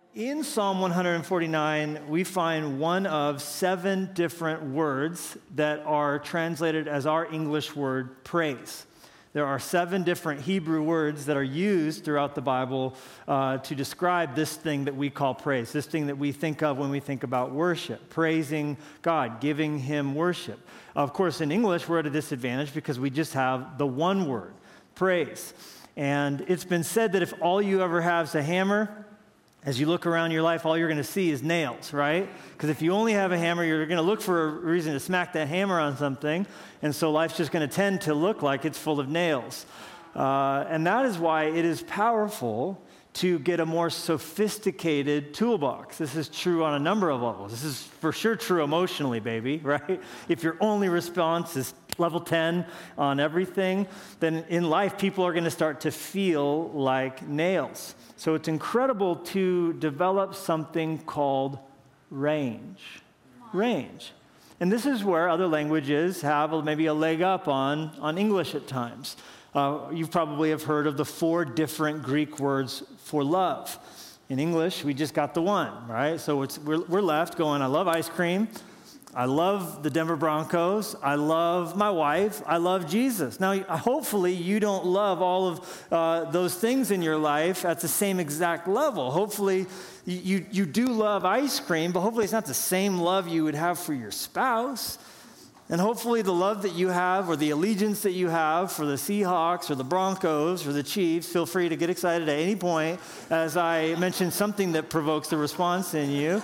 In Psalm 149, we find one of 7 different words that are translated as our English word praise. There are 7 different Hebrew words that are used throughout the Bible to describe this thing that we call praise, this thing that we think of when we think about worship, praising God, giving Him worship. Of course, in English, we're at a disadvantage because we just have the one word, praise. And it's been said that if all you ever have is a hammer, as you look around your life, all you're going to see is nails, right? Because if you only have a hammer, you're going to look for a reason to smack that hammer on something, and so life's just going to tend to look like it's full of nails. And that is why it is powerful to get a more sophisticated toolbox. This is true on a number of levels. This is for sure true emotionally, baby, right? If your only response is level 10 on everything, then in life, people are going to start to feel like nails. So it's incredible to develop something called range. Range. And this is where other languages have maybe a leg up on English at times. You probably have heard of the 4 different Greek words for love. In English, we just got the one, right? So we're left going, I love ice cream. I love the Denver Broncos. I love my wife. I love Jesus. Now, hopefully, you don't love all of those things in your life at the same exact level. Hopefully, you do love ice cream, but hopefully it's not the same love you would have for your spouse. And hopefully the love that you have or the allegiance that you have for the Seahawks or the Broncos or the Chiefs, feel free to get excited at any point as I mention something that provokes a response in you.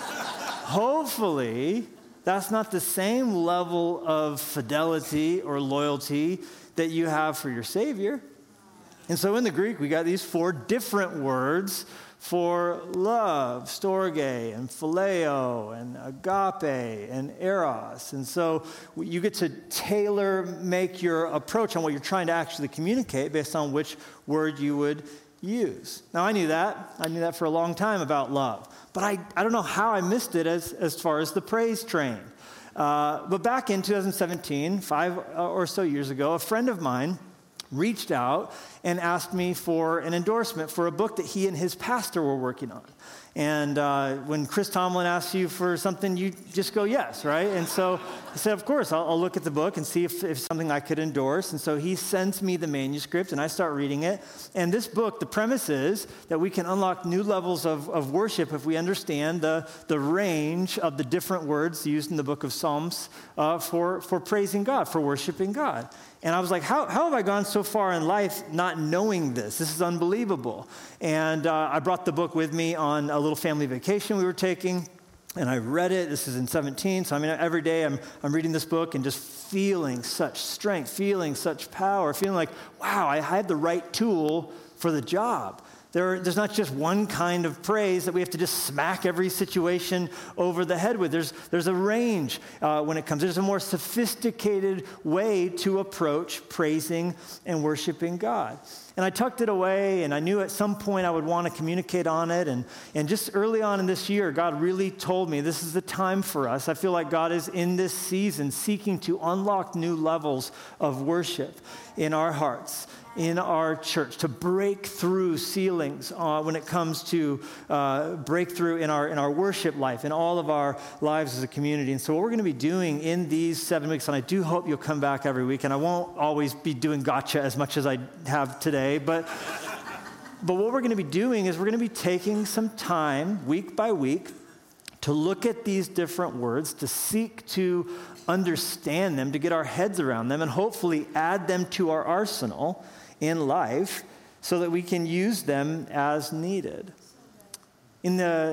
Hopefully, that's not the same level of fidelity or loyalty that you have for your Savior. And so in the Greek, we got these 4 different words for love, storge, and phileo, and agape, and eros. And so you get to make your approach on what you're trying to actually communicate based on which word you would use. Now, I knew that for a long time about love. But I don't know how I missed it as far as the praise train. But back in 2017, 5 or so years ago, a friend of mine reached out and asked me for an endorsement for a book that he and his pastor were working on. And when Chris Tomlin asks you for something, you just go yes, right? And so I said, of course, I'll look at the book and see if something I could endorse. And so he sends me the manuscript, and I start reading it. And this book, the premise is that we can unlock new levels of worship if we understand the range of the different words used in the book of Psalms for praising God, for worshiping God. And I was like, how have I gone so far in life not knowing this? This is unbelievable. And I brought the book with me on a little family vacation we were taking, and I read it. This is in 17, so every day I'm reading this book and just feeling such strength, feeling such power, feeling like, wow, I had the right tool for the job. There's not just one kind of praise that we have to just smack every situation over the head with. There's a range when it comes. There's a more sophisticated way to approach praising and worshiping God. And I tucked it away, and I knew at some point I would want to communicate on it. And just early on in this year, God really told me this is the time for us. I feel like God is in this season seeking to unlock new levels of worship in our hearts, in our church, to break through ceilings when it comes to breakthrough in our worship life, in all of our lives as a community. And so what we're going to be doing in these 7 weeks, and I do hope you'll come back every week, and I won't always be doing gotcha as much as I have today, but what we're going to be doing is we're going to be taking some time, week by week, to look at these different words, to seek to understand them, to get our heads around them, and hopefully add them to our arsenal in life so that we can use them as needed. In the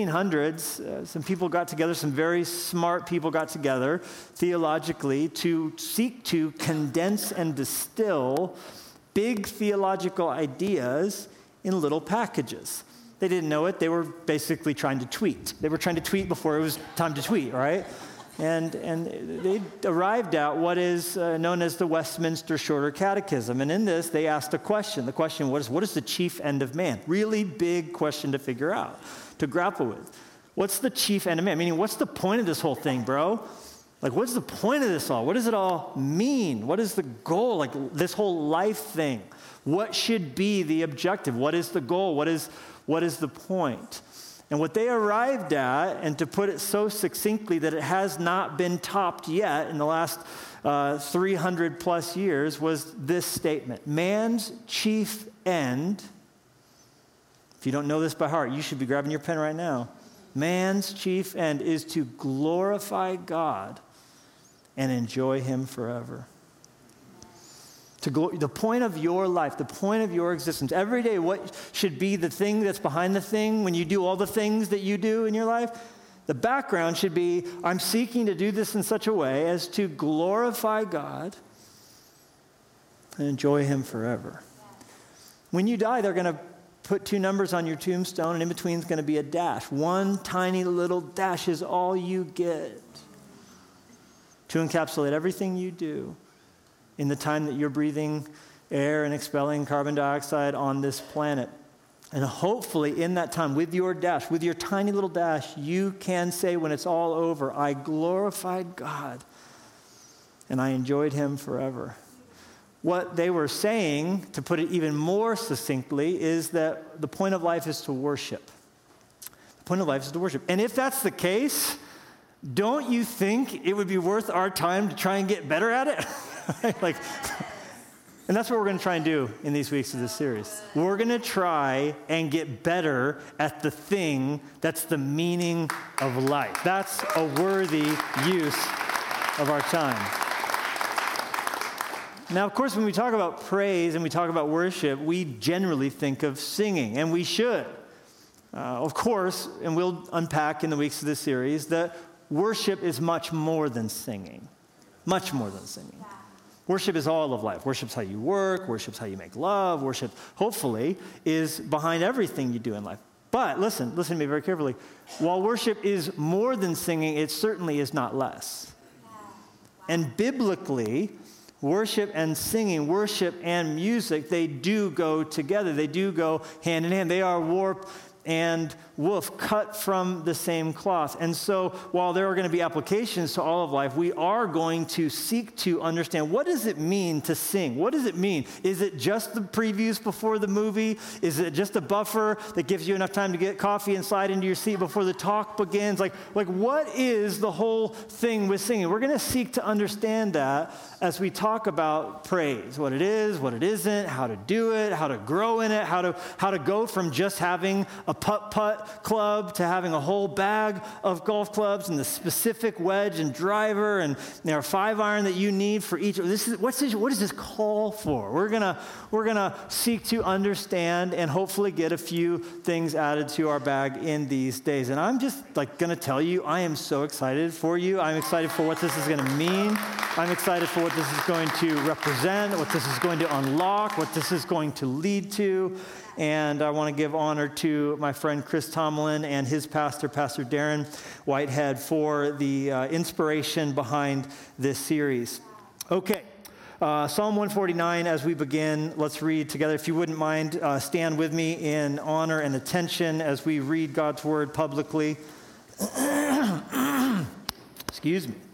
1600s, some people got together, some very smart people got together theologically to seek to condense and distill big theological ideas in little packages. They didn't know it. They were basically trying to tweet. They were trying to tweet before it was time to tweet, right? And they arrived at what is known as the Westminster Shorter Catechism. And in this, they asked a question. The question was, what is the chief end of man? Really big question to figure out, to grapple with. What's the chief end of man? Meaning, what's the point of this whole thing, bro? Like, what's the point of this all? What does it all mean? What is the goal? Like, this whole life thing. What should be the objective? What is the goal? What is the point? And what they arrived at, and to put it so succinctly that it has not been topped yet in the last 300 plus years, was this statement. Man's chief end, if you don't know this by heart, you should be grabbing your pen right now. Man's chief end is to glorify God and enjoy him forever. The point of your life, the point of your existence, every day, what should be the thing that's behind the thing when you do all the things that you do in your life? The background should be, I'm seeking to do this in such a way as to glorify God and enjoy him forever. When you die, they're going to put 2 numbers on your tombstone, and in between is going to be a dash. One tiny little dash is all you get to encapsulate everything you do in the time that you're breathing air and expelling carbon dioxide on this planet. And hopefully in that time, with your dash, with your tiny little dash, you can say when it's all over, I glorified God and I enjoyed him forever. What they were saying, to put it even more succinctly, is that the point of life is to worship. The point of life is to worship. And if that's the case, don't you think it would be worth our time to try and get better at it? And that's what we're going to try and do in these weeks of this series. We're going to try and get better at the thing that's the meaning of life. That's a worthy use of our time. Now, of course, when we talk about praise and we talk about worship, we generally think of singing, and we should. Of course, and we'll unpack in the weeks of this series, that worship is much more than singing. Much more than singing. Worship is all of life. Worship's how you work. Worship's how you make love. Worship, hopefully, is behind everything you do in life. But listen to me very carefully. While worship is more than singing, it certainly is not less. And biblically, worship and singing, worship and music, they do go together. They do go hand in hand. They are warp and woof, cut from the same cloth. And so while there are going to be applications to all of life, we are going to seek to understand, what does it mean to sing? What does it mean? Is it just the previews before the movie? Is it just a buffer that gives you enough time to get coffee and slide into your seat before the talk begins? Like what is the whole thing with singing? We're going to seek to understand that as we talk about praise, what it is, what it isn't, how to do it, how to grow in it, how to go from just having a putt-putt club to having a whole bag of golf clubs and the specific wedge and driver and there are 5-iron that you need for each. What does this call for? We're gonna seek to understand and hopefully get a few things added to our bag in these days. And I'm just gonna tell you, I am so excited for you. I'm excited for what this is gonna mean. I'm excited for what this is going to represent, what this is going to unlock, what this is going to lead to. And I want to give honor to my friend Chris Tomlin and his pastor, Pastor Darren Whitehead, for the inspiration behind this series. Okay, Psalm 149, as we begin, let's read together. If you wouldn't mind, stand with me in honor and attention as we read God's word publicly. Excuse me.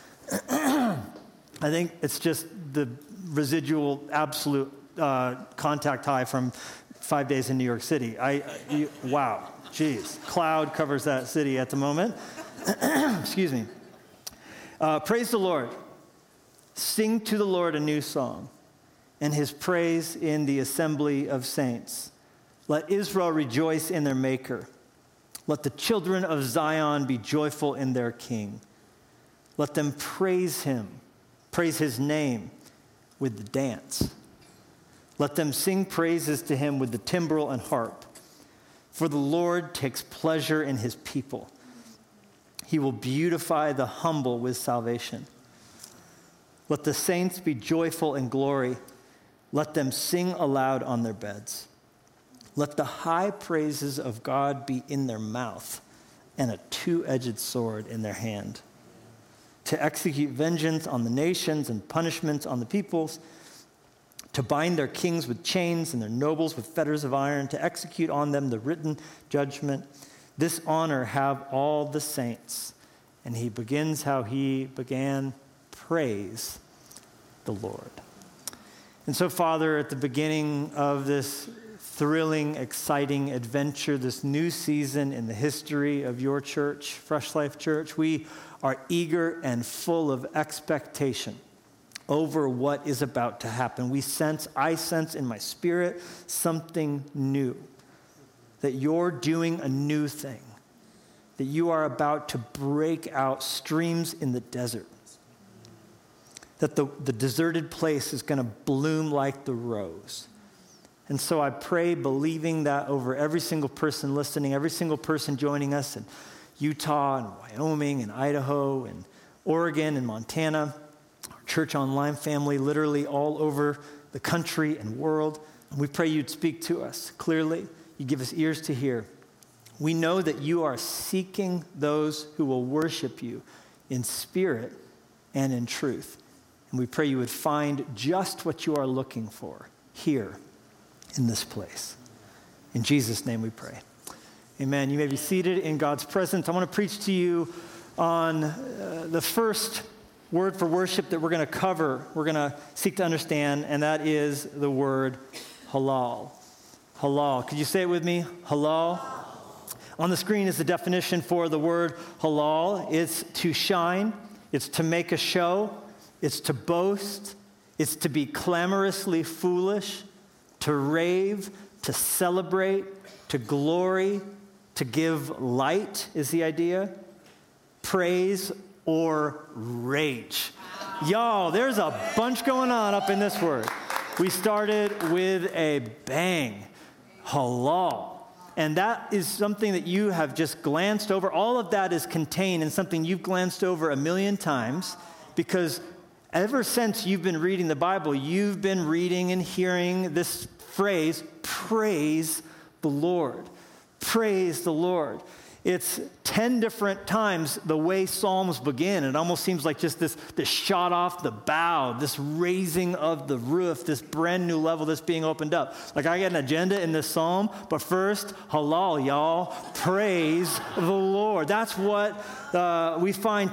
I think it's just the residual absolute contact high from 5 days in New York City. Wow, geez. Cloud covers that city at the moment. Excuse me. Praise the Lord. Sing to the Lord a new song, and his praise in the assembly of saints. Let Israel rejoice in their Maker. Let the children of Zion be joyful in their King. Let them praise him, praise his name with the dance. Let them sing praises to him with the timbrel and harp. For the Lord takes pleasure in his people. He will beautify the humble with salvation. Let the saints be joyful in glory. Let them sing aloud on their beds. Let the high praises of God be in their mouth and a two-edged sword in their hand, to execute vengeance on the nations and punishments on the peoples, to bind their kings with chains and their nobles with fetters of iron, to execute on them the written judgment. This honor have all the saints, And he begins how he began, praise the Lord. And so, Father, at the beginning of this thrilling, exciting adventure, this new season in the history of your church, Fresh Life Church, we are eager and full of expectation over what is about to happen. I sense in my spirit something new, that you're doing a new thing, that you are about to break out streams in the desert, that the deserted place is going to bloom like the rose. And so I pray, believing that over every single person listening, every single person joining us in Utah and Wyoming and Idaho and Oregon and Montana, our church online family, literally all over the country and world. And we pray you'd speak to us clearly. You give us ears to hear. We know that you are seeking those who will worship you in spirit and in truth. And we pray you would find just what you are looking for here in this place. In Jesus' name we pray. Amen. You may be seated in God's presence. I want to preach to you on the first word for worship that we're going to cover, we're going to seek to understand, and that is the word halal. Halal. Could you say it with me? Halal. On the screen is the definition for the word halal. It's to shine. It's to make a show. It's to boast. It's to be clamorously foolish, to rave, to celebrate, to glory, to give light is the idea. Praise or rage. Y'all, there's a bunch going on up in this word. We started with a bang. Halal. And that is something that you have just glanced over. All of that is contained in something you've glanced over a million times, because ever since you've been reading the Bible, you've been reading and hearing this phrase, praise the Lord. Praise the Lord. It's 10 different times the way Psalms begin. It almost seems like just this shot off the bow, this raising of the roof, this brand new level that's being opened up. Like, I got an agenda in this psalm, but first, halal, y'all. Praise the Lord. That's what we find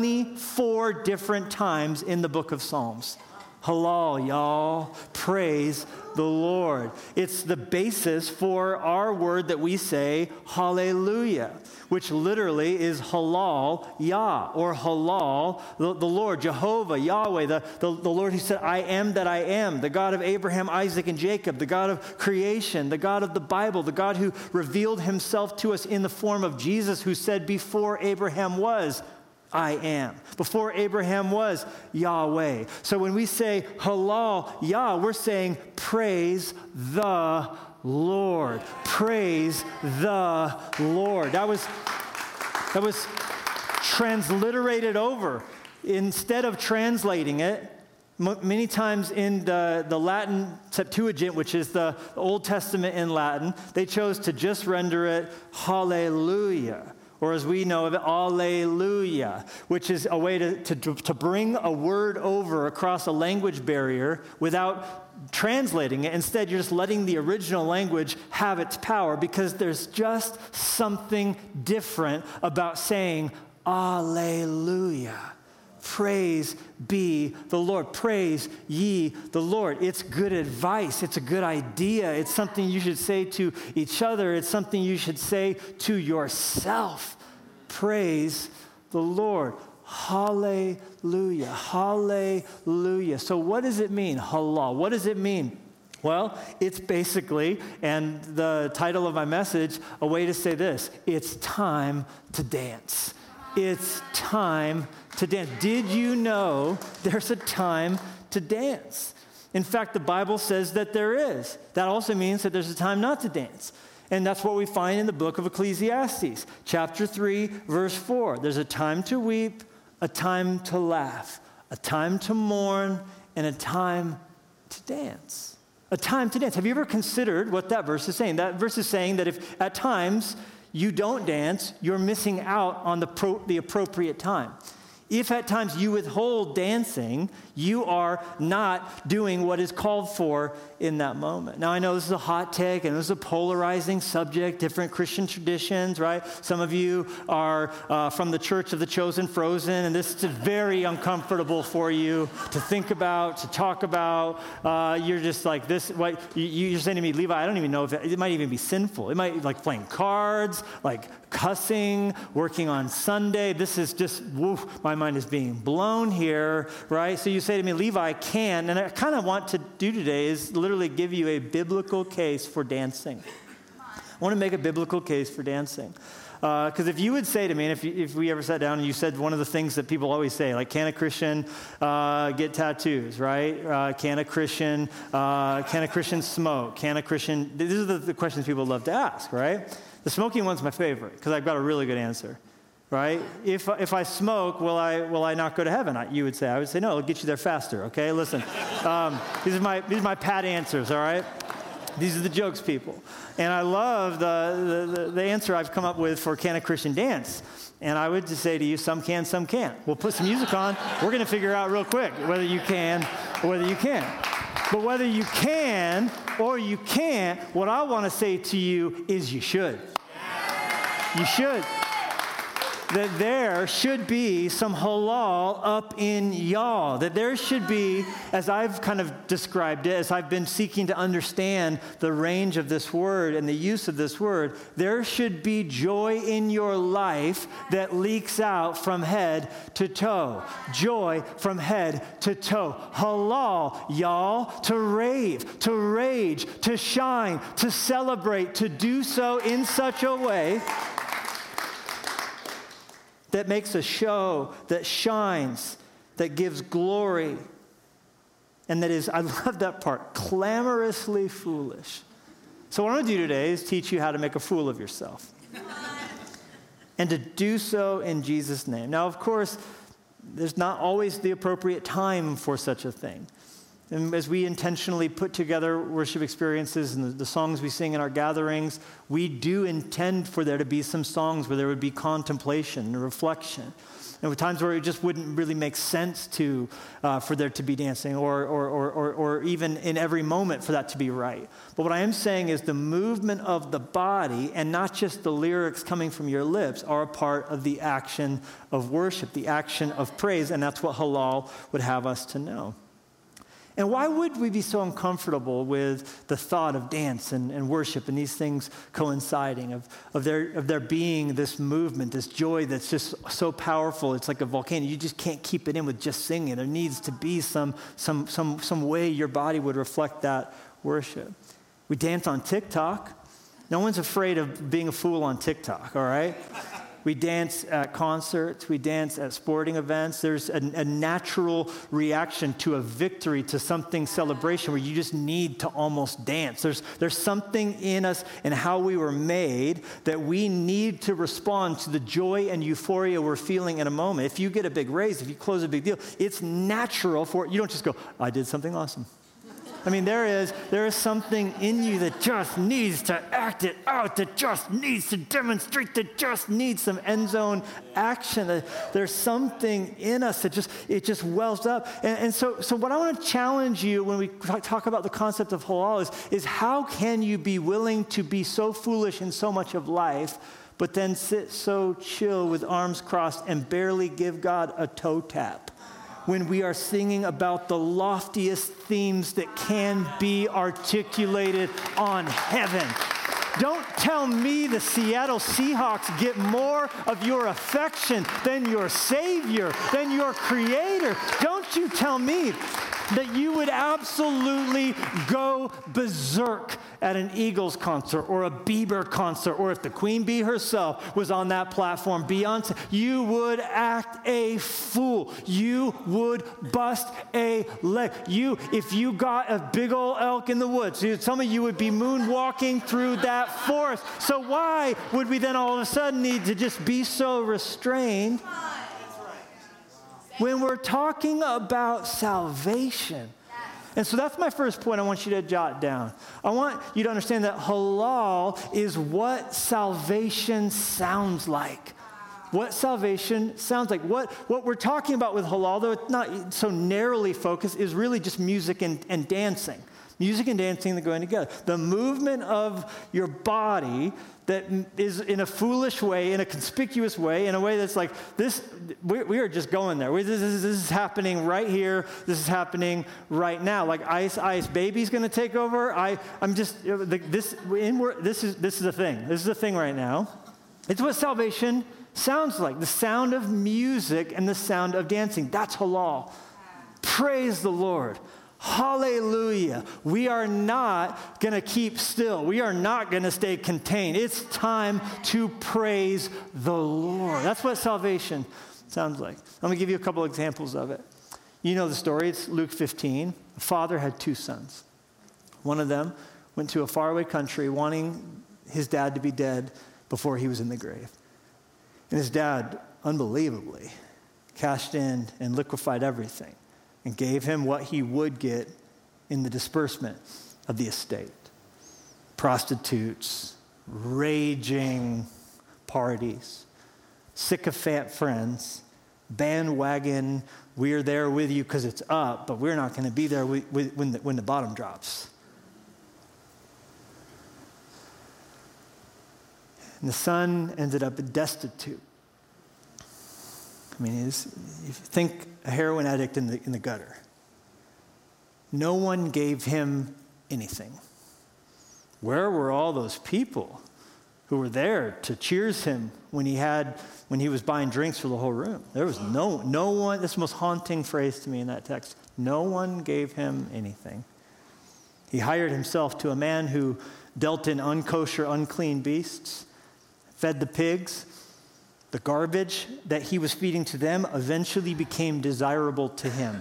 24 different times in the book of Psalms. Halal, y'all. Praise the Lord. It's the basis for our word that we say, hallelujah, which literally is halal, Yah, or halal, the Lord, Jehovah, Yahweh, the Lord who said, I am that I am, the God of Abraham, Isaac, and Jacob, the God of creation, the God of the Bible, the God who revealed himself to us in the form of Jesus, who said, before Abraham was, I am. Before Abraham was, Yahweh. So when we say halal, Yah, we're saying praise the Lord. Praise the Lord. That was transliterated over. Instead of translating it, many times in the Latin Septuagint, which is the Old Testament in Latin, they chose to just render it hallelujah. Or as we know of it, alleluia, which is a way to bring a word over across a language barrier without translating it. Instead, you're just letting the original language have its power, because there's just something different about saying alleluia. Praise be the Lord. Praise ye the Lord. It's good advice. It's a good idea. It's something you should say to each other. It's something you should say to yourself. Praise the Lord. Hallelujah. Hallelujah. So what does it mean, halal? What does it mean? Well, it's basically, and the title of my message, a way to say this: it's time to dance. It's time to dance. Did you know there's a time to dance? In fact, the Bible says that there is. That also means that there's a time not to dance. And that's what we find in the book of Ecclesiastes, chapter 3, verse 4. There's a time to weep, a time to laugh, a time to mourn, and a time to dance. A time to dance. Have you ever considered what that verse is saying? That verse is saying that if at times you don't dance, you're missing out on the appropriate time. If at times you withhold dancing, you are not doing what is called for in that moment. Now, I know this is a hot take and this is a polarizing subject, different Christian traditions, right? Some of you are from the Church of the Chosen Frozen, and this is very uncomfortable for you to think about, to talk about. You're just like this. What you're saying to me, Levi, I don't even know if it might even be sinful. It might be like playing cards, like cussing, working on Sunday. This is just, woof, my mind is being blown here, right? So you say to me, Levi, I can, and I kind of want to do today is literally give you a biblical case for dancing. I want to make a biblical case for dancing. Because if you would say to me, and if we ever sat down and you said one of the things that people always say, like, can a Christian get tattoos, right? Can a Christian smoke? Can a Christian, these are the questions people love to ask, right? The smoking one's my favorite because I've got a really good answer, right? If I smoke, will I not go to heaven? You would say. I would say, no, it'll get you there faster, okay? Listen, these are my pat answers, all right? These are the jokes, people. And I love the answer I've come up with for can a Christian dance? And I would just say to you, some can, some can't. We'll put some music on. We're going to figure out real quick whether you can or whether you can't. But whether you can or you can't, what I want to say to you is you should. You should. That there should be some halal up in y'all. That there should be, as I've kind of described it, as I've been seeking to understand the range of this word and the use of this word, there should be joy in your life that leaks out from head to toe. Joy from head to toe. Halal, y'all, to rave, to rage, to shine, to celebrate, to do so in such a way that makes a show, that shines, that gives glory, and that is, I love that part, clamorously foolish. So what I'm going to do today is teach you how to make a fool of yourself. And to do so in Jesus' name. Now, of course, there's not always the appropriate time for such a thing. And as we intentionally put together worship experiences and the songs we sing in our gatherings, we do intend for there to be some songs where there would be contemplation and reflection. And with times where it just wouldn't really make sense for there to be dancing or even in every moment for that to be right. But what I am saying is the movement of the body and not just the lyrics coming from your lips are a part of the action of worship, the action of praise, and that's what halal would have us to know. And why would we be so uncomfortable with the thought of dance and worship and these things coinciding, of there being this movement, this joy that's just so powerful, it's like a volcano. You just can't keep it in with just singing. There needs to be some way your body would reflect that worship. We dance on TikTok. No one's afraid of being a fool on TikTok, all right? We dance at concerts. We dance at sporting events. There's a natural reaction to a victory, to something celebration where you just need to almost dance. There's something in us and how we were made that we need to respond to the joy and euphoria we're feeling in a moment. If you get a big raise, if you close a big deal, it's natural for it. You don't just go, I did something awesome. I mean, there is something in you that just needs to act it out, that just needs to demonstrate, that just needs some end zone action. There's something in us that just wells up. And so what I want to challenge you when we talk about the concept of halal is how can you be willing to be so foolish in so much of life, but then sit so chill with arms crossed and barely give God a toe tap when we are singing about the loftiest themes that can be articulated on heaven. Don't tell me the Seattle Seahawks get more of your affection than your Savior, than your Creator. Don't you tell me that you would absolutely go berserk at an Eagles concert or a Bieber concert, or if the Queen Bee herself was on that platform, Beyonce, you would act a fool. You would bust a leg. If you got a big old elk in the woods, some of you would be moonwalking through that forest. So why would we then all of a sudden need to just be so restrained when we're talking about salvation? And so that's my first point I want you to jot down. I want you to understand that halal is what salvation sounds like. what salvation sounds like. What we're talking about with halal, though it's not so narrowly focused, is really just music and dancing. Music and dancing that go together. The movement of your body that is in a foolish way, in a conspicuous way, in a way that's like this. We are just going there. This is happening right here. This is happening right now. Like Ice Baby's going to take over. This is a thing. This is a thing right now. It's what salvation sounds like. The sound of music and the sound of dancing. That's halal. Praise the Lord. Hallelujah. We are not going to keep still. We are not going to stay contained. It's time to praise the Lord. That's what salvation sounds like. I'm going to give you a couple examples of it. You know the story. It's Luke 15. A father had 2 sons. One of them went to a faraway country wanting his dad to be dead before he was in the grave. And his dad, unbelievably, cashed in and liquefied everything and gave him what he would get in the disbursement of the estate. Prostitutes, raging parties, sycophant friends, bandwagon, we're there with you because it's up, but we're not going to be there when the bottom drops. And the son ended up destitute. I mean, if you think a heroin addict in the gutter. No one gave him anything. Where were all those people who were there to cheers him when he was buying drinks for the whole room? There was no one. This is the most haunting phrase to me in that text. No one gave him anything. He hired himself to a man who dealt in unkosher, unclean beasts, fed the pigs. The garbage that he was feeding to them eventually became desirable to him.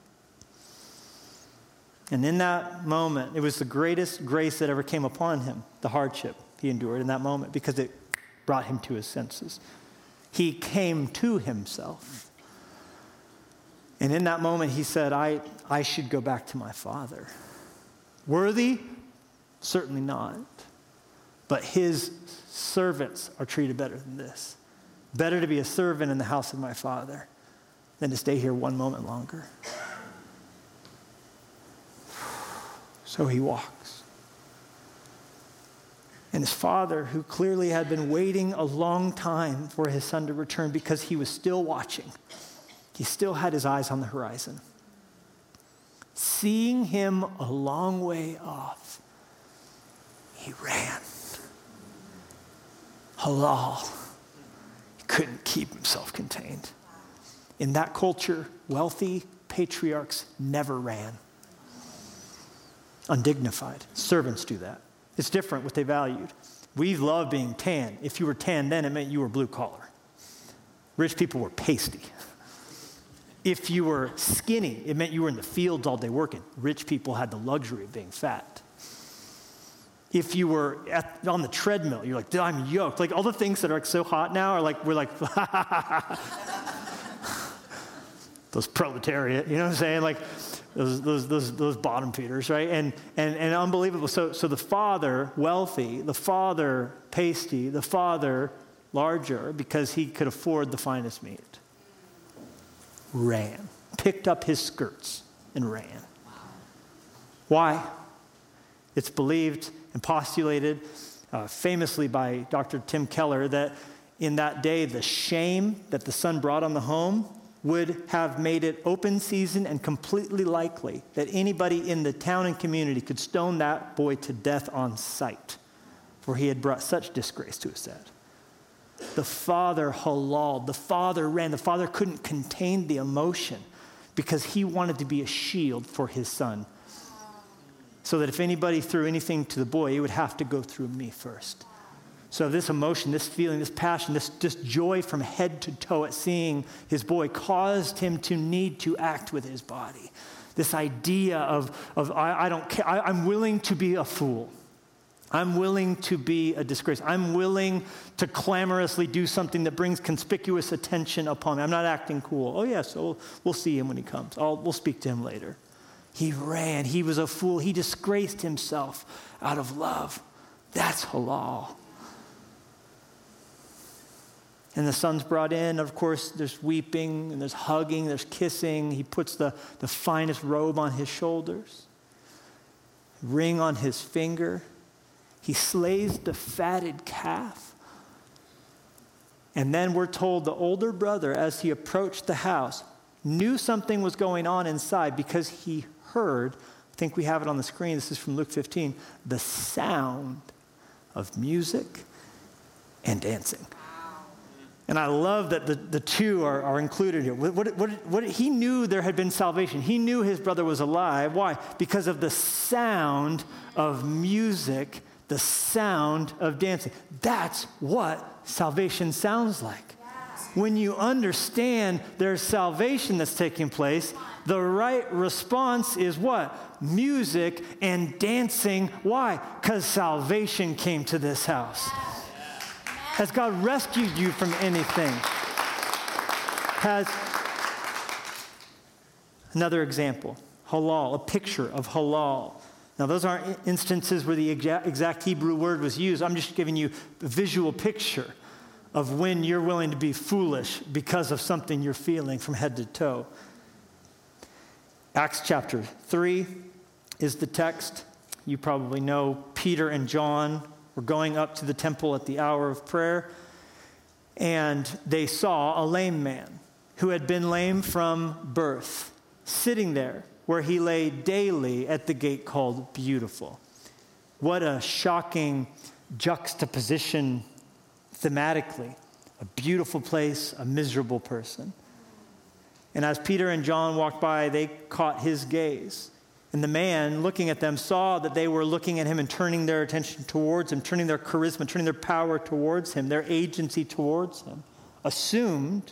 And in that moment, it was the greatest grace that ever came upon him, the hardship he endured in that moment, because it brought him to his senses. He came to himself. And in that moment, he said, I should go back to my father. Worthy? Certainly not. But his servants are treated better than this. Better to be a servant in the house of my father than to stay here one moment longer. So he walks. And his father, who clearly had been waiting a long time for his son to return because he was still watching, he still had his eyes on the horizon. Seeing him a long way off, he ran. Halal. Couldn't keep himself contained. In that culture, wealthy patriarchs never ran. Undignified. Servants do that. It's different what they valued. We love being tan. If you were tan then, it meant you were blue collar. Rich people were pasty. If you were skinny, it meant you were in the fields all day working. Rich people had the luxury of being fat. If you were on the treadmill, you're like, I'm yoked. Like all the things that are like so hot now are like, we're like, those proletariat, you know what I'm saying? Like those bottom feeders, right? And unbelievable. So the father, wealthy, the father, pasty, the father, larger, because he could afford the finest meat, ran, picked up his skirts and ran. Why? It's believed and postulated famously by Dr. Tim Keller that in that day, the shame that the son brought on the home would have made it open season and completely likely that anybody in the town and community could stone that boy to death on sight, for he had brought such disgrace to his dad. The father halaled, the father ran, the father couldn't contain the emotion because he wanted to be a shield for his son. So that if anybody threw anything to the boy, it would have to go through me first. So this emotion, this feeling, this passion, this joy from head to toe at seeing his boy caused him to need to act with his body. This idea of I don't care, I'm willing to be a fool. I'm willing to be a disgrace. I'm willing to clamorously do something that brings conspicuous attention upon me. I'm not acting cool. Oh, yes, we'll see him when he comes. We'll speak to him later. He ran. He was a fool. He disgraced himself out of love. That's halal. And the son's brought in. Of course, there's weeping, and there's hugging, there's kissing. He puts the finest robe on his shoulders, ring on his finger. He slays the fatted calf. And then we're told the older brother, as he approached the house, knew something was going on inside because he heard, I think we have it on the screen, this is from Luke 15, the sound of music and dancing. And I love that the two are included here. What he knew there had been salvation. He knew his brother was alive. Why? Because of the sound of music, the sound of dancing. That's what salvation sounds like. When you understand there's salvation that's taking place, the right response is what? Music and dancing. Why? Because salvation came to this house. Has God rescued you from anything? Another example, halal, a picture of halal. Now, those aren't instances where the exact Hebrew word was used. I'm just giving you a visual picture of when you're willing to be foolish because of something you're feeling from head to toe. Acts chapter 3 is the text. You probably know Peter and John were going up to the temple at the hour of prayer, and they saw a lame man who had been lame from birth, sitting there where he lay daily at the gate called Beautiful. What a shocking juxtaposition thematically. A beautiful place, a miserable person. And as Peter and John walked by, they caught his gaze. And the man, looking at them, saw that they were looking at him and turning their attention towards him, turning their charisma, turning their power towards him, their agency towards him. Assumed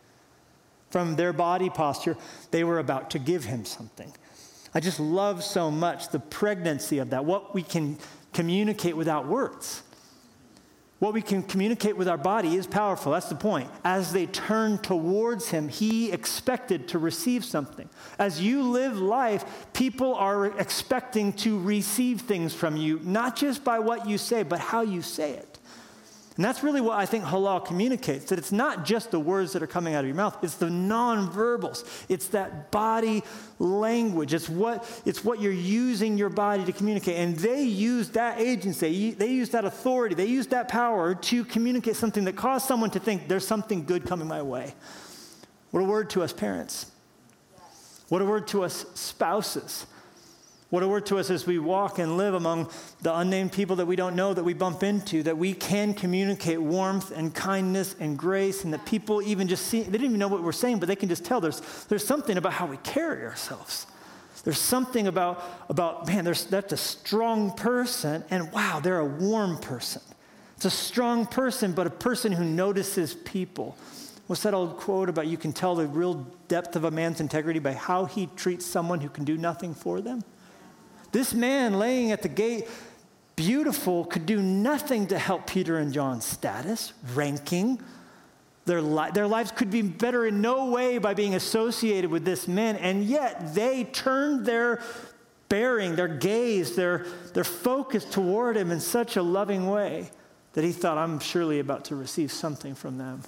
from their body posture, they were about to give him something. I just love so much the pregnancy of that, what we can communicate without words. What we can communicate with our body is powerful. That's the point. As they turned towards him, he expected to receive something. As you live life, people are expecting to receive things from you, not just by what you say, but how you say it. And that's really what I think halal communicates, that it's not just the words that are coming out of your mouth, it's the nonverbals. It's that body language. It's what you're using your body to communicate. And they use that agency, they use that authority, they use that power to communicate something that caused someone to think there's something good coming my way. What a word to us parents. What a word to us spouses. What a word to us as we walk and live among the unnamed people that we don't know, that we bump into, that we can communicate warmth and kindness and grace, and that people even just see, they don't even know what we're saying, but they can just tell there's something about how we carry ourselves. There's something about man, that's a strong person, and wow, they're a warm person. It's a strong person, but a person who notices people. What's that old quote about you can tell the real depth of a man's integrity by how he treats someone who can do nothing for them? This man laying at the gate, Beautiful, could do nothing to help Peter and John's status, ranking. Their lives could be better in no way by being associated with this man, and yet they turned their bearing, their gaze, their focus toward him in such a loving way that he thought, I'm surely about to receive something from them.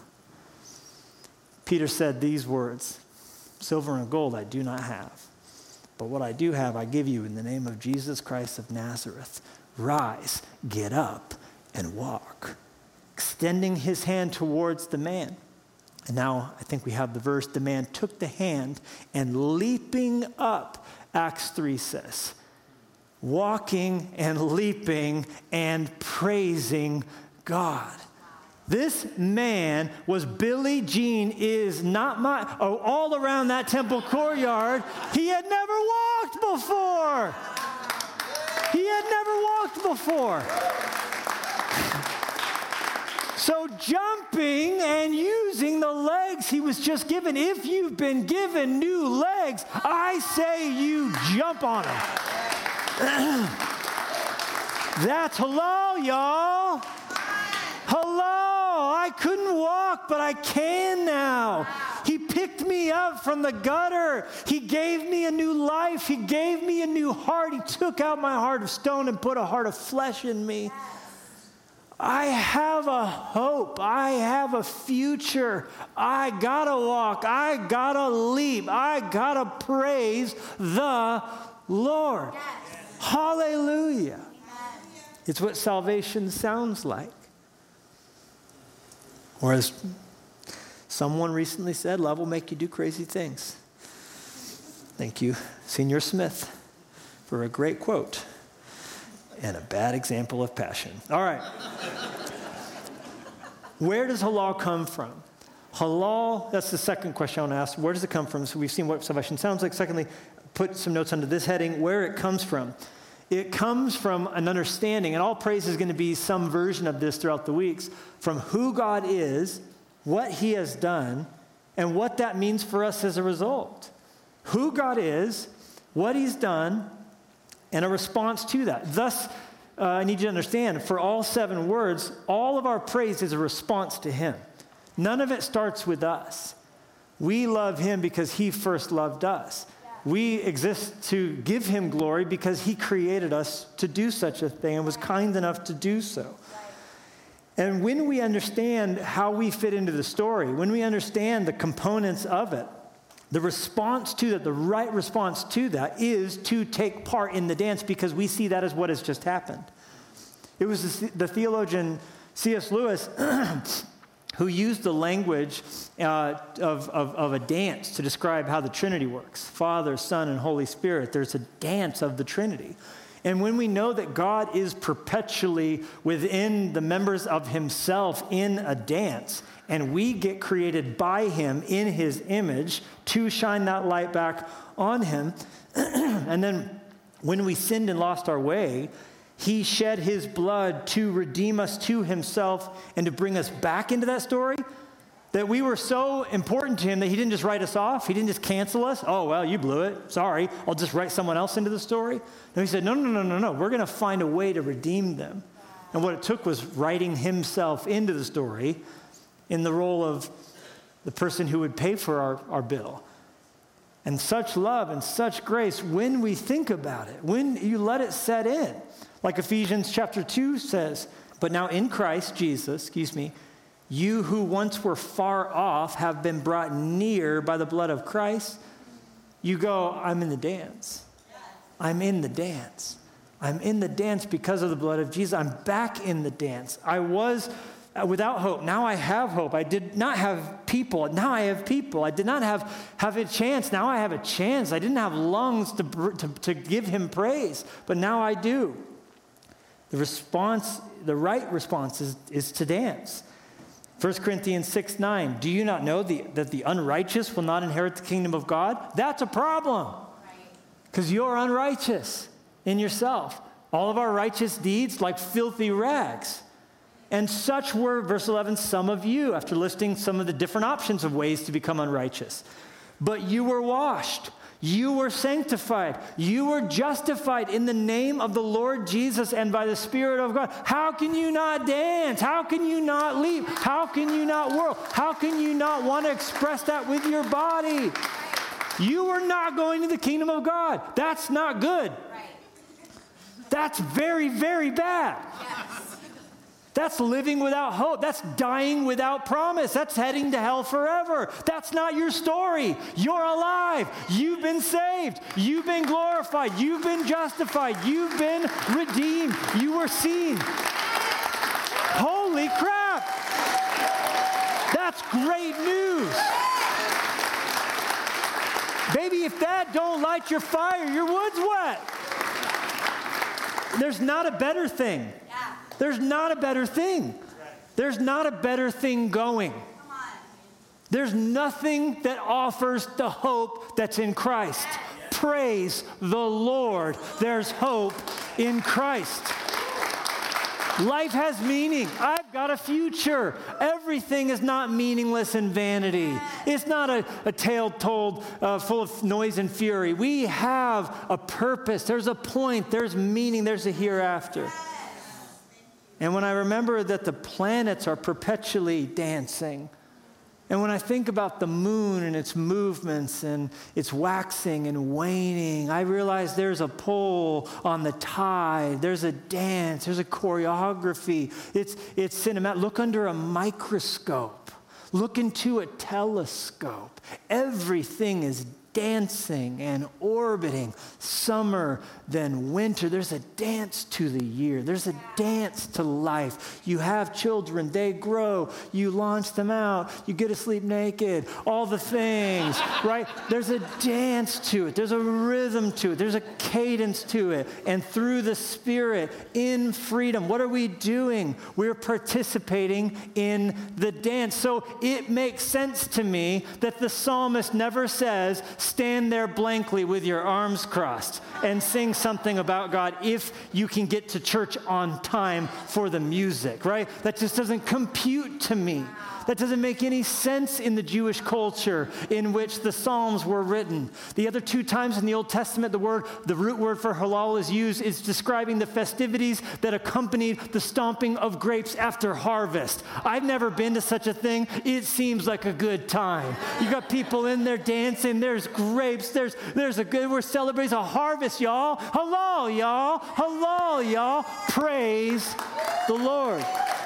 Peter said these words, "Silver and gold I do not have. But what I do have, I give you in the name of Jesus Christ of Nazareth. Rise, get up, and walk." Extending his hand towards the man. And now I think we have the verse, the man took the hand and leaping up, Acts 3 says, walking and leaping and praising God. This man was Billie Jean is not my, all around that temple courtyard. He had never walked before. He had never walked before. So jumping and using the legs he was just given, if you've been given new legs, I say you jump on them. That's halal, y'all. Halal. I couldn't walk, but I can now. He picked me up from the gutter. He gave me a new life. He gave me a new heart. He took out my heart of stone and put a heart of flesh in me. I have a hope. I have a future. I gotta walk. I gotta leap. I gotta praise the Lord. Yes. Hallelujah. Yes. It's what salvation sounds like. Or as someone recently said, love will make you do crazy things. Thank you, Senior Smith, for a great quote and a bad example of passion. All right. Where does halal come from? Halal, that's the second question I want to ask. Where does it come from? So we've seen what salvation sounds like. Secondly, put some notes under this heading, where it comes from. It comes from an understanding, and all praise is going to be some version of this throughout the weeks, from who God is, what he has done, and what that means for us as a result. Who God is, what he's done, and a response to that. Thus, I need you to understand, for all 7 words, all of our praise is a response to him. None of it starts with us. We love him because he first loved us. We exist to give him glory because he created us to do such a thing and was kind enough to do so. And when we understand how we fit into the story, when we understand the components of it, the response to that, the right response to that is to take part in the dance because we see that as what has just happened. It was the theologian C.S. Lewis who used the language of a dance to describe how the Trinity works. Father, Son, and Holy Spirit. There's a dance of the Trinity. And when we know that God is perpetually within the members of himself in a dance, and we get created by him in his image to shine that light back on him, and then when we sinned and lost our way, he shed his blood to redeem us to himself and to bring us back into that story, that we were so important to him that he didn't just write us off. He didn't just cancel us. Oh, well, you blew it. Sorry. I'll just write someone else into the story. No, he said, no. We're going to find a way to redeem them. And what it took was writing himself into the story in the role of the person who would pay for our bill. And such love and such grace, when we think about it, when you let it set in, like Ephesians chapter 2 says, but now in Christ Jesus, you who once were far off have been brought near by the blood of Christ. You go, I'm in the dance. I'm in the dance. I'm in the dance because of the blood of Jesus. I'm back in the dance. I was without hope. Now I have hope. I did not have people. Now I have people. I did not have a chance. Now I have a chance. I didn't have lungs to give him praise, but now I do. The right response is to dance. 1 Corinthians 6:9, do you not know that the unrighteous will not inherit the kingdom of God? That's a problem. Because you're unrighteous in yourself. All of our righteous deeds like filthy rags. And such were, verse 11, some of you, after listing some of the different options of ways to become unrighteous. But you were washed. You were sanctified. You were justified in the name of the Lord Jesus and by the Spirit of God. How can you not dance? How can you not leap? How can you not whirl? How can you not want to express that with your body? You are not going to the kingdom of God. That's not good. That's very, very bad. That's living without hope. That's dying without promise. That's heading to hell forever. That's not your story. You're alive. You've been saved. You've been glorified. You've been justified. You've been redeemed. You were seen. Holy crap. That's great news. Baby, if that don't light your fire, your wood's wet. There's not a better thing. There's not a better thing. There's not a better thing going. There's nothing that offers the hope that's in Christ. Praise the Lord. There's hope in Christ. Life has meaning. I've got a future. Everything is not meaningless and vanity. It's not a tale told full of noise and fury. We have a purpose. There's a point. There's meaning. There's a hereafter. And when I remember that the planets are perpetually dancing, And when I think about the moon and its movements and its waxing and waning, I realize there's a pull on the tide. There's a dance. There's a choreography. It's cinematic. Look under a microscope. Look into a telescope. Everything is dancing and orbiting, summer, then winter. There's a dance to the year. There's a dance to life. You have children, they grow, you launch them out, you get to sleep naked, all the things, right? There's a dance to it. There's a rhythm to it. There's a cadence to it. And through the Spirit, in freedom, what are we doing? We're participating in the dance. So it makes sense to me that the psalmist never says, stand there blankly with your arms crossed and sing something about God if you can get to church on time for the music, right? That just doesn't compute to me. That doesn't make any sense in the Jewish culture in which the Psalms were written. The other two times in the Old Testament, the root word for halal is used, is describing the festivities that accompanied the stomping of grapes after harvest. I've never been to such a thing. It seems like a good time. You got people in there dancing. There's grapes. We're celebrating a harvest, y'all. Halal, y'all. Halal, y'all. Praise the Lord.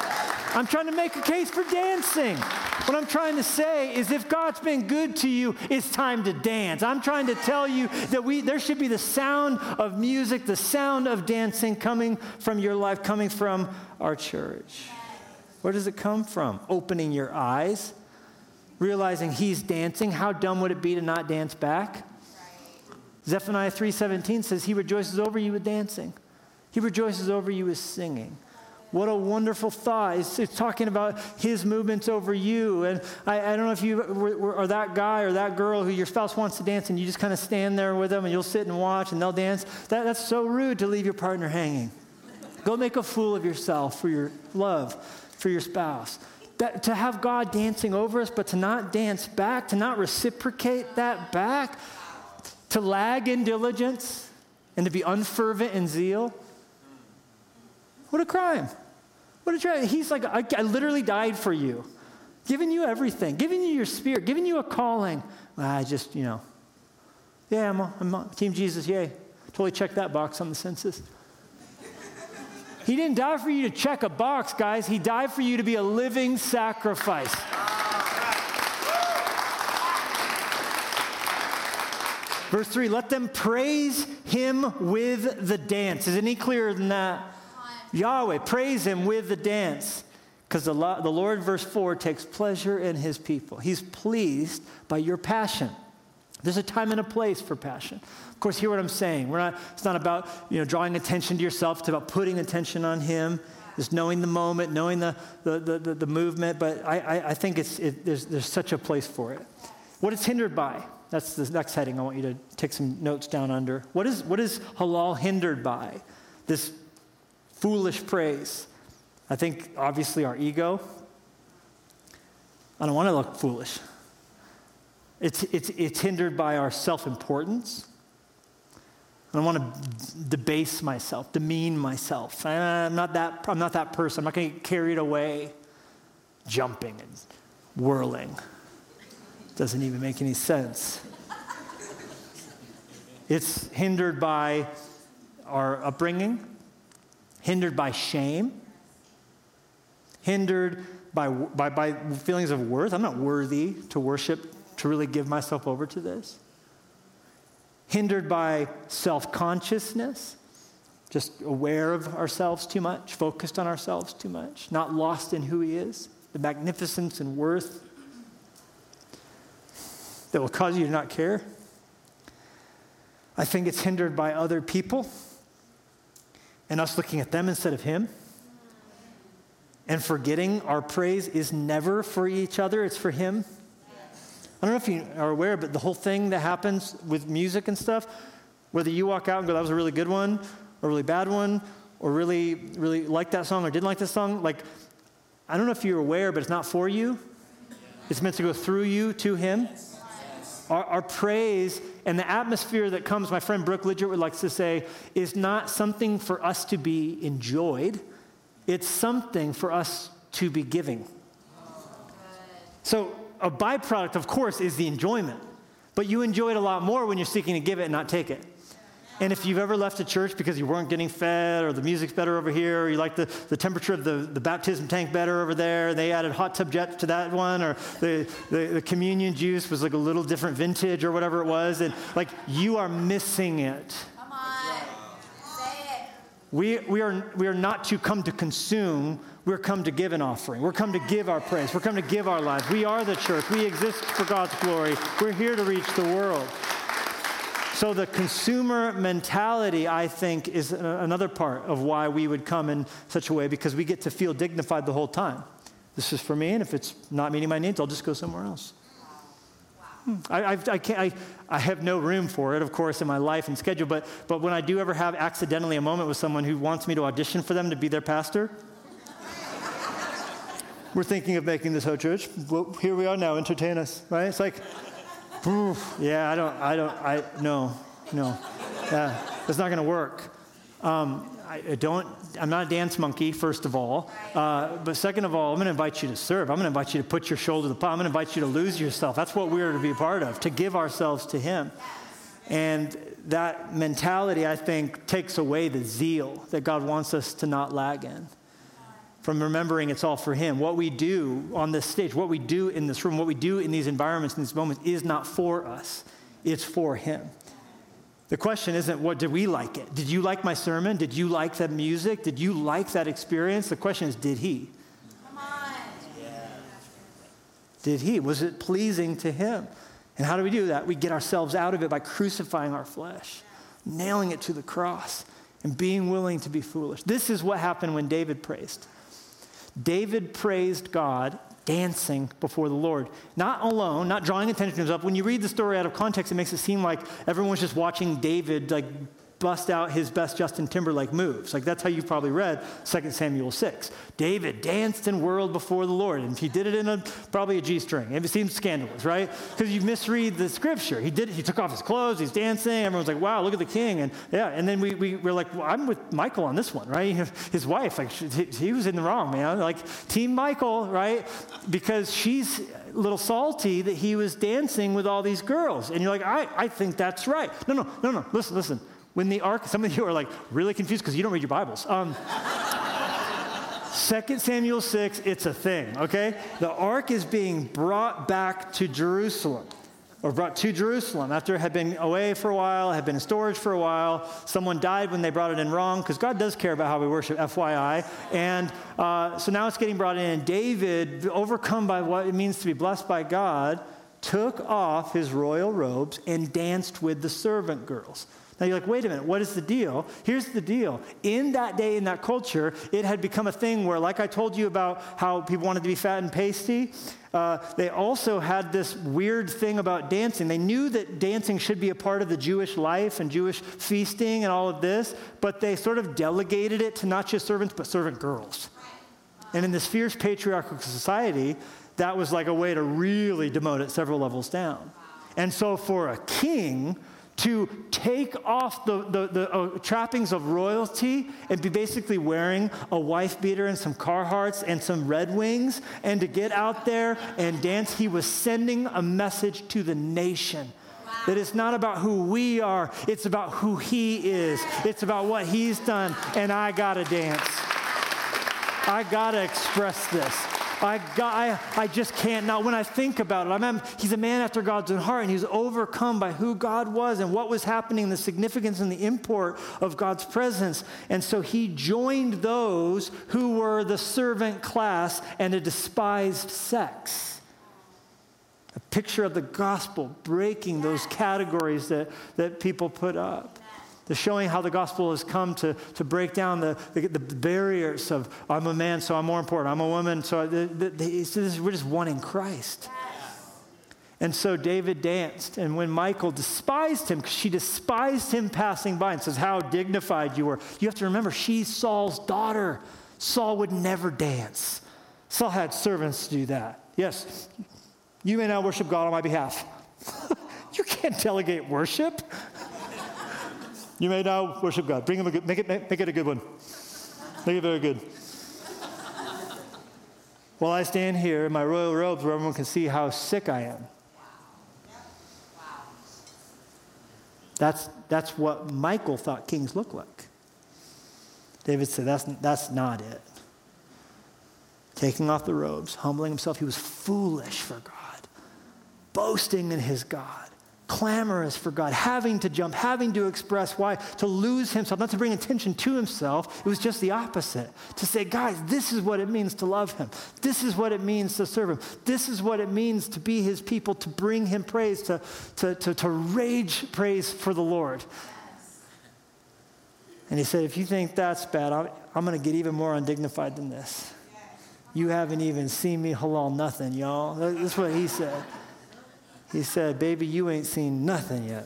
I'm trying to make a case for dancing. What I'm trying to say is if God's been good to you, it's time to dance. I'm trying to tell you that there should be the sound of music, the sound of dancing coming from your life, coming from our church. Where does it come from? Opening your eyes, realizing he's dancing. How dumb would it be to not dance back? Zephaniah 3:17 says he rejoices over you with dancing. He rejoices over you with singing. What a wonderful thought. It's talking about his movements over you. And I don't know if you are that guy or that girl who your spouse wants to dance and you just kind of stand there with them and you'll sit and watch and they'll dance. That's so rude to leave your partner hanging. Go make a fool of yourself for your love, for your spouse. To have God dancing over us, but to not dance back, to not reciprocate that back, to lag in diligence and to be unfervent in zeal. What a crime. What a tragedy. He's like, I literally died for you, giving you everything, giving you your spirit, giving you a calling. I just, yeah, I'm on Team Jesus, yay. Totally check that box on the census. He didn't die for you to check a box, guys. He died for you to be a living sacrifice. Verse 3, let them praise him with the dance. Is it any clearer than that? Yahweh, praise him with the dance. Because the Lord, verse 4, takes pleasure in his people. He's pleased by your passion. There's a time and a place for passion. Of course, hear what I'm saying. It's not about drawing attention to yourself. It's about putting attention on him. Just knowing the moment, knowing the movement. But I think there's such a place for it. What it's hindered by. That's the next heading I want you to take some notes down under. What is halal hindered by? This foolish praise. I think, obviously, our ego. I don't want to look foolish. It's hindered by our self-importance. I don't want to debase myself, demean myself. I'm not that person. I'm not going to get carried away jumping and whirling. Doesn't even make any sense. It's hindered by our upbringing. Hindered by shame, hindered by feelings of worth. I'm not worthy to worship, to really give myself over to this. Hindered by self-consciousness, just aware of ourselves too much, focused on ourselves too much, not lost in who he is, the magnificence and worth that will cause you to not care. I think it's hindered by other people and us looking at them instead of him, and forgetting our praise is never for each other, it's for him. I don't know if you are aware, but the whole thing that happens with music and stuff, whether you walk out and go, that was a really good one, or a really bad one, or really, really liked that song or didn't like this song, I don't know if you're aware, but it's not for you. It's meant to go through you to him. Our praise and the atmosphere that comes, my friend Brooke Lidgett would like to say, is not something for us to be enjoyed. It's something for us to be giving. So a byproduct, of course, is the enjoyment. But you enjoy it a lot more when you're seeking to give it and not take it. And if you've ever left a church because you weren't getting fed, or the music's better over here, or you like the temperature of the baptism tank better over there, they added hot tub jet to that one, or the communion juice was like a little different vintage or whatever it was, and like you are missing it. Come on, say it. We are not to come to consume. We're come to give an offering. We're come to give our praise. We're come to give our lives. We are the church. We exist for God's glory. We're here to reach the world. So the consumer mentality, I think, is another part of why we would come in such a way, because we get to feel dignified the whole time. This is for me, and if it's not meeting my needs, I'll just go somewhere else. I have no room for it, of course, in my life and schedule, but when I do ever have accidentally a moment with someone who wants me to audition for them to be their pastor, we're thinking of making this whole church. Well, here we are now, entertain us, right? It's like, yeah, no. That's not going to work. I'm not a dance monkey, first of all. But second of all, I'm going to invite you to serve. I'm going to invite you to put your shoulder to the plow. I'm going to invite you to lose yourself. That's what we are to be a part of, to give ourselves to Him. And that mentality, I think, takes away the zeal that God wants us to not lag in. From remembering it's all for Him. What we do on this stage, what we do in this room, what we do in these environments, in these moments, is not for us. It's for Him. The question isn't, what did we like it? Did you like my sermon? Did you like that music? Did you like that experience? The question is, did He? Come on. Yeah. Did He? Was it pleasing to Him? And how do we do that? We get ourselves out of it by crucifying our flesh, nailing it to the cross, and being willing to be foolish. This is what happened when David praised. David praised God dancing before the Lord. Not alone, not drawing attention to himself. When you read the story out of context, it makes it seem like everyone's just watching David like bust out his best Justin Timberlake moves. Like that's how you've probably read 2 Samuel 6. David danced and whirled before the Lord. And he did it in probably a G-string. It seems scandalous, right? Because you misread the scripture. He took off his clothes, he's dancing. Everyone's like, wow, look at the king. And yeah, and then we're like, well, I'm with Michael on this one, right? His wife, like he was in the wrong, man. Like Team Michael, right? Because she's a little salty that he was dancing with all these girls. And you're like, I think that's right. No, listen. When the ark, some of you are like really confused because you don't read your Bibles. 2 Samuel 6, it's a thing, okay? The ark is being brought back to Jerusalem, or brought to Jerusalem after it had been away for a while, had been in storage for a while. Someone died when they brought it in wrong, because God does care about how we worship, FYI. And so now it's getting brought in, and David, overcome by what it means to be blessed by God, took off his royal robes and danced with the servant girls. Now you're like, wait a minute, what is the deal? Here's the deal. In that day, in that culture, it had become a thing where, like I told you about how people wanted to be fat and pasty, they also had this weird thing about dancing. They knew that dancing should be a part of the Jewish life and Jewish feasting and all of this, but they sort of delegated it to not just servants, but servant girls. And in this fierce patriarchal society, that was like a way to really demote it several levels down. And so for a king to take off the trappings of royalty and be basically wearing a wife beater and some Carhartts and some Red Wings and to get out there and dance, he was sending a message to the nation. Wow. That it's not about who we are, it's about who He is. It's about what He's done, and I gotta dance. I gotta express this. I just can't. Now, when I think about it, he's a man after God's own heart, and he's overcome by who God was and what was happening, the significance and the import of God's presence. And so he joined those who were the servant class and a despised sex. A picture of the gospel breaking those categories that people put up. The showing how the gospel has come to break down the barriers of, I'm a man, so I'm more important. I'm a woman, so we're just one in Christ. And so David danced, and when Michal despised him, because she despised him passing by and says, how dignified you were. You have to remember, she's Saul's daughter. Saul would never dance. Saul had servants to do that. Yes, you may now worship God on my behalf. You can't delegate worship. You may now worship God. Bring him make it a good one. Make it very good. while I stand here in my royal robes where everyone can see how sick I am. That's what Michael thought kings look like. David said, that's not it. Taking off the robes, humbling himself. He was foolish for God, boasting in his God, clamorous for God, having to jump, having to express why, to lose himself, not to bring attention to himself. It was just the opposite. To say, guys, this is what it means to love him. This is what it means to serve him. This is what it means to be his people, to bring him praise, to rage praise for the Lord. And he said, if you think that's bad, I'm going to get even more undignified than this. You haven't even seen me halal nothing, y'all. That's what he said. He said, baby, you ain't seen nothing yet.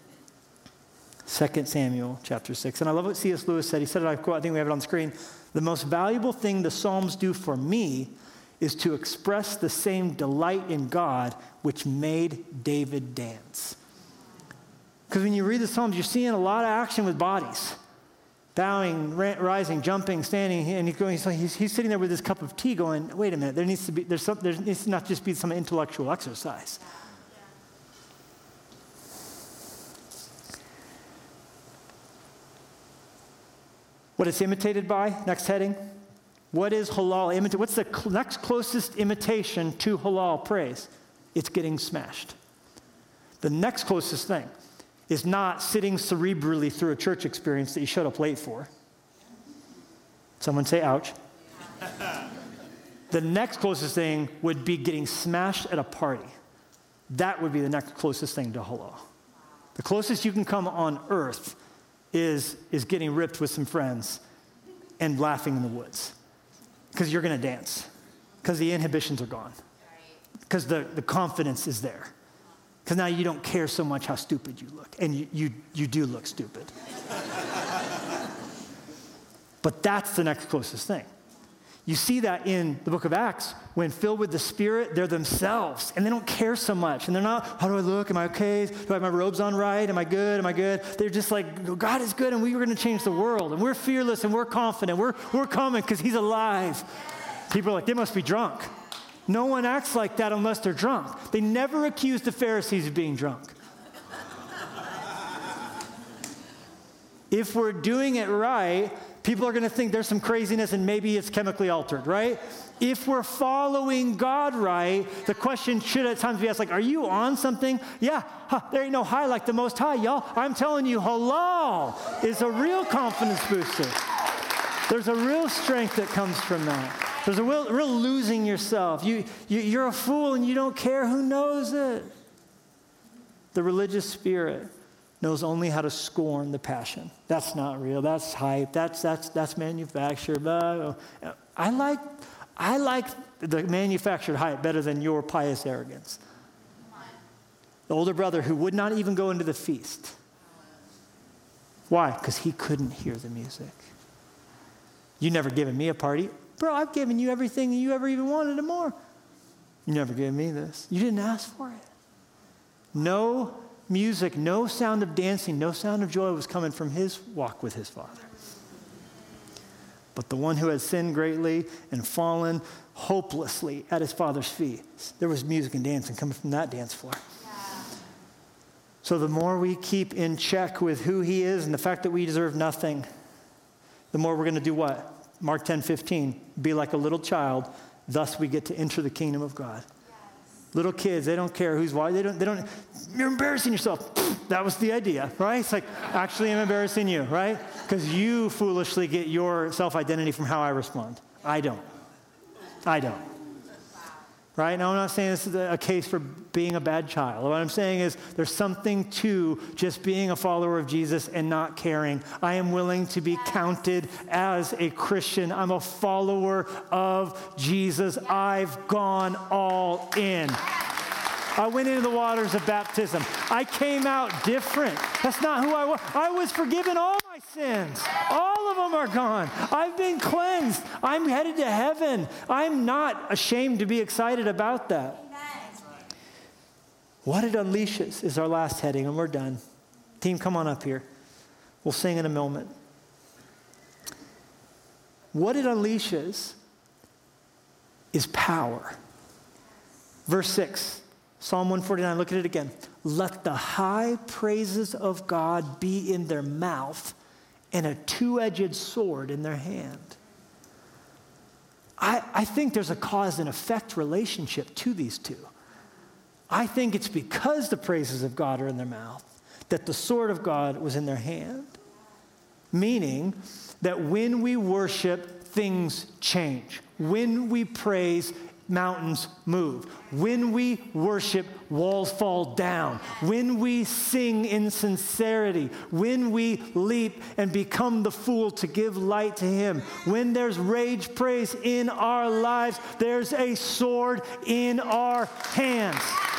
2 Samuel chapter 6. And I love what C.S. Lewis said. He said it, I quote, I think we have it on the screen. The most valuable thing the Psalms do for me is to express the same delight in God which made David dance. Because when you read the Psalms, you're seeing a lot of action with bodies. Bowing, rising, jumping, standing, and he's sitting there with his cup of tea going, wait a minute, there needs to not just be some intellectual exercise. What it's imitated by, next heading. What is halal imitation? What's the next closest imitation to halal praise? It's getting smashed. The next closest thing is not sitting cerebrally through a church experience that you showed up late for. Someone say, ouch. The next closest thing would be getting smashed at a party. That would be the next closest thing to halal. The closest you can come on earth is getting ripped with some friends and laughing in the woods. Because you're going to dance. Because the inhibitions are gone. Because the confidence is there. Because now you don't care so much how stupid you look. And you do look stupid. But that's the next closest thing. You see that in the book of Acts. When filled with the Spirit, they're themselves. And they don't care so much. And they're not, how do I look? Am I okay? Do I have my robes on right? Am I good? Am I good? They're just like, God is good and we're going to change the world. And we're fearless and we're confident. We're coming because he's alive. People are like, they must be drunk. No one acts like that unless they're drunk. They never accused the Pharisees of being drunk. If we're doing it right, people are going to think there's some craziness and maybe it's chemically altered, right? If we're following God right, the question should at times be asked, like, are you on something? Yeah, there ain't no high like the Most High, y'all. I'm telling you, halal is a real confidence booster. There's a real strength that comes from that. There's a real losing yourself. You're a fool and you don't care. Who knows it? The religious spirit knows only how to scorn the passion. That's not real. That's hype. That's manufactured. I like the manufactured hype better than your pious arrogance. The older brother who would not even go into the feast. Why? Because he couldn't hear the music. You never given me a party. Bro, I've given you everything you ever even wanted and more. You never gave me this. You didn't ask for it. No music, no sound of dancing, no sound of joy was coming from his walk with his Father. But the one who had sinned greatly and fallen hopelessly at his Father's feet, there was music and dancing coming from that dance floor. Yeah. So the more we keep in check with who he is and the fact that we deserve nothing, the more we're going to do what? Mark 10:15, be like a little child, thus we get to enter the kingdom of God. Little kids, they don't care who's why. They don't, you're embarrassing yourself. That was the idea, right? It's like, actually I'm embarrassing you, right? Because you foolishly get your self-identity from how I respond. I don't. Right? Now, I'm not saying this is a case for being a bad child. What I'm saying is there's something to just being a follower of Jesus and not caring. I am willing to be counted as a Christian. I'm a follower of Jesus. I've gone all in. I went into the waters of baptism. I came out different. That's not who I was. I was forgiven all my sins. All of them are gone. I've been cleansed. I'm headed to heaven. I'm not ashamed to be excited about that. What it unleashes is our last heading, and we're done. Team, come on up here. We'll sing in a moment. What it unleashes is power. Verse 6, Psalm 149, look at it again. Let the high praises of God be in their mouth and a two-edged sword in their hand. I think there's a cause and effect relationship to these two. I think it's because the praises of God are in their mouth that the sword of God was in their hand. Meaning that when we worship, things change. When we praise, mountains move. When we worship, walls fall down. When we sing in sincerity, when we leap and become the fool to give light to him, when there's rage praise in our lives, there's a sword in our hands.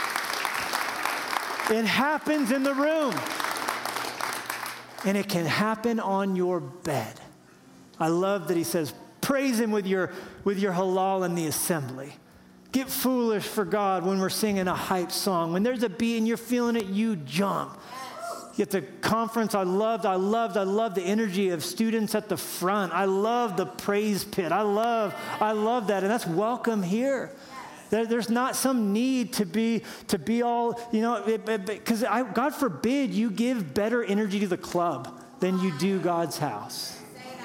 It happens in the room. And it can happen on your bed. I love that he says, praise him with your halal in the assembly. Get foolish for God when we're singing a hype song. When there's a beat and you're feeling it, you jump. At the conference, I loved the energy of students at the front. I love the praise pit. I love that, and that's welcome here. There's not some need to be all, because God forbid you give better energy to the club than you do God's house.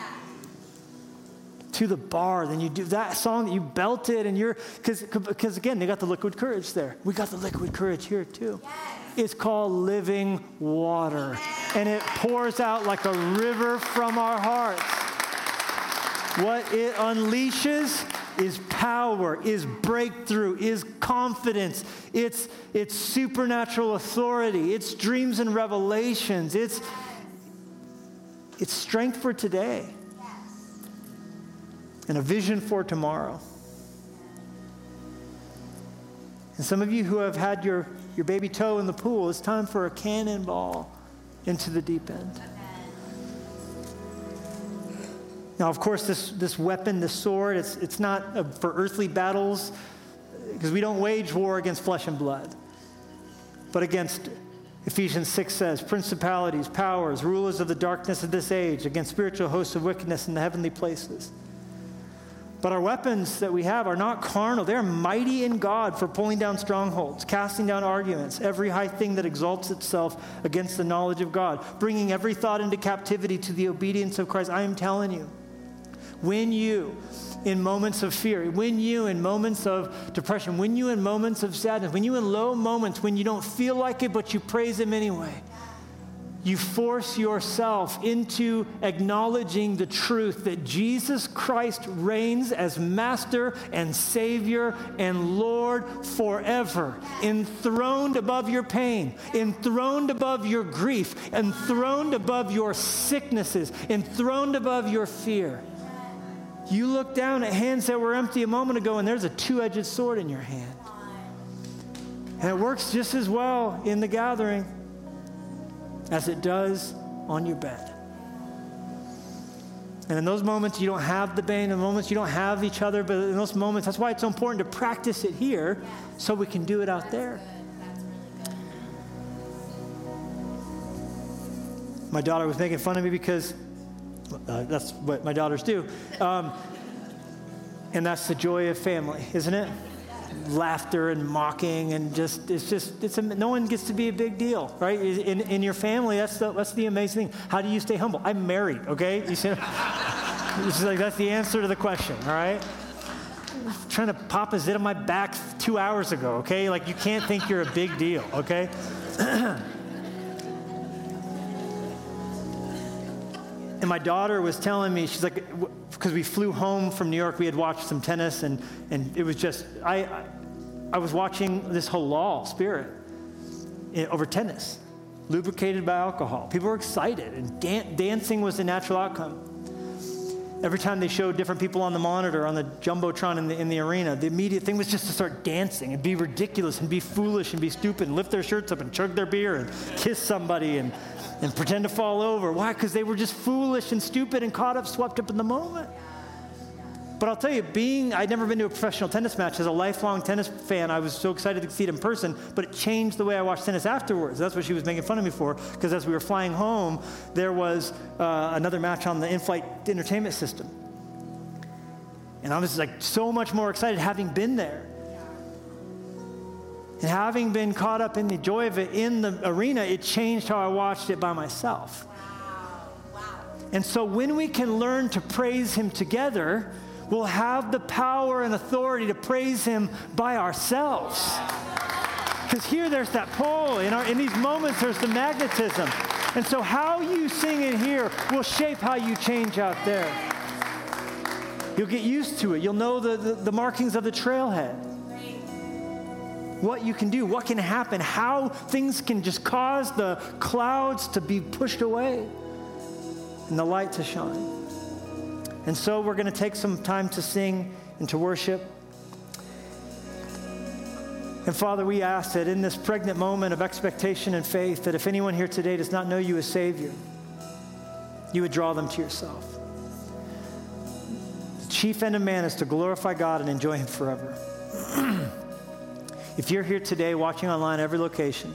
To the bar than you do that song that you belted and because again, they got the liquid courage there. We got the liquid courage here too. Yes. It's called living water. Yes. And it pours out like a river from our hearts. What it unleashes is power, is breakthrough, is confidence. It's supernatural authority. It's dreams and revelations. It's strength for today. And a vision for tomorrow. And some of you who have had your baby toe in the pool, it's time for a cannonball into the deep end. Now, of course, this weapon, this sword, it's not for earthly battles, because we don't wage war against flesh and blood, but against, Ephesians 6 says, principalities, powers, rulers of the darkness of this age, against spiritual hosts of wickedness in the heavenly places. But our weapons that we have are not carnal. They're mighty in God for pulling down strongholds, casting down arguments, every high thing that exalts itself against the knowledge of God, bringing every thought into captivity to the obedience of Christ. I am telling you, when you, in moments of fear, when you, in moments of depression, when you, in moments of sadness, when you, in low moments, when you don't feel like it, but you praise him anyway, you force yourself into acknowledging the truth that Jesus Christ reigns as Master and Savior and Lord forever, enthroned above your pain, enthroned above your grief, enthroned above your sicknesses, enthroned above your fear. You look down at hands that were empty a moment ago, and there's a two-edged sword in your hand. And it works just as well in the gathering as it does on your bed. And in those moments, you don't have the pain. In the moments, you don't have each other. But in those moments, that's why it's so important to practice it here so we can do it out there. My daughter was making fun of me because that's what my daughters do. And that's the joy of family, isn't it? Laughter and mocking and no one gets to be a big deal, right? In your family, that's the amazing thing. How do you stay humble? I'm married, okay? You see, it's like that's the answer to the question, all right? I'm trying to pop a zit on my back 2 hours ago, okay? Like you can't think you're a big deal, okay? And my daughter was telling me, she's like, because we flew home from New York, we had watched some tennis, and it was just, I was watching this halal spirit over tennis, lubricated by alcohol. People were excited, and dancing was the natural outcome. Every time they showed different people on the monitor, on the Jumbotron in the arena, the immediate thing was just to start dancing and be ridiculous and be foolish and be stupid and lift their shirts up and chug their beer and kiss somebody and pretend to fall over. Why? Because they were just foolish and stupid and caught up, swept up in the moment. But I'll tell you, I'd never been to a professional tennis match. As a lifelong tennis fan, I was so excited to see it in person, but it changed the way I watched tennis afterwards. That's what she was making fun of me for, because as we were flying home, there was another match on the in-flight entertainment system. And I was like so much more excited having been there. And having been caught up in the joy of it in the arena, it changed how I watched it by myself. Wow. And so when we can learn to praise him together, we'll have the power and authority to praise him by ourselves. Because here there's that pull. In these moments, there's the magnetism. And so how you sing in here will shape how you change out there. You'll get used to it. You'll know the markings of the trailhead. What you can do, what can happen, how things can just cause the clouds to be pushed away and the light to shine. And so we're going to take some time to sing and to worship. And Father, we ask that in this pregnant moment of expectation and faith, that if anyone here today does not know you as Savior, you would draw them to yourself. The chief end of man is to glorify God and enjoy him forever. If you're here today watching online, every location,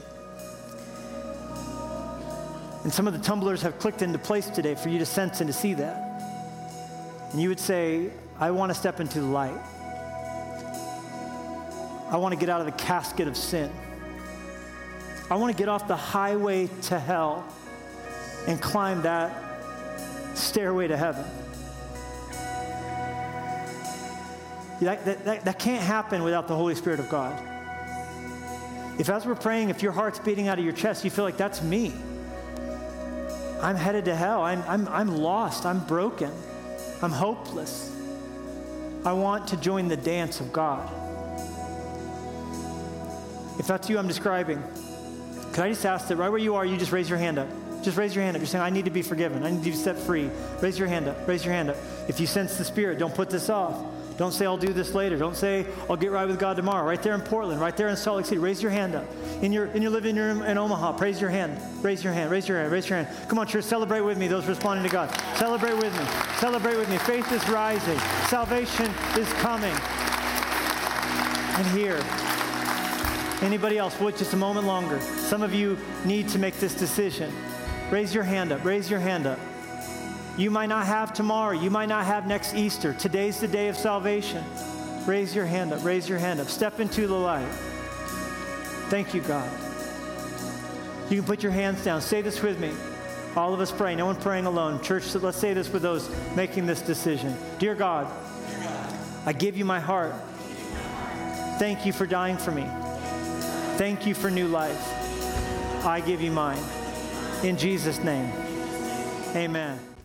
and some of the tumblers have clicked into place today for you to sense and to see that, and you would say, I want to step into the light. I want to get out of the casket of sin. I want to get off the highway to hell and climb that stairway to heaven. That can't happen without the Holy Spirit of God. If as we're praying, if your heart's beating out of your chest, you feel like that's me. I'm headed to hell. I'm lost. I'm broken. I'm hopeless. I want to join the dance of God. If that's you I'm describing, could I just ask that right where you are, you just raise your hand up. Just raise your hand up. You're saying, I need to be forgiven. I need to be set free. Raise your hand up. Raise your hand up. If you sense the Spirit, don't put this off. Don't say, I'll do this later. Don't say, I'll get right with God tomorrow. Right there in Portland, right there in Salt Lake City, raise your hand up. In your living room in Omaha, raise your hand. Raise your hand, raise your hand, raise your hand. Come on, church, celebrate with me, those responding to God. Celebrate with me. Celebrate with me. Faith is rising. Salvation is coming. And here. Anybody else? Wait just a moment longer. Some of you need to make this decision. Raise your hand up. Raise your hand up. You might not have tomorrow. You might not have next Easter. Today's the day of salvation. Raise your hand up. Raise your hand up. Step into the light. Thank you, God. You can put your hands down. Say this with me. All of us pray. No one praying alone. Church, let's say this with those making this decision. Dear God, I give you my heart. Thank you for dying for me. Thank you for new life. I give you mine. In Jesus' name, amen.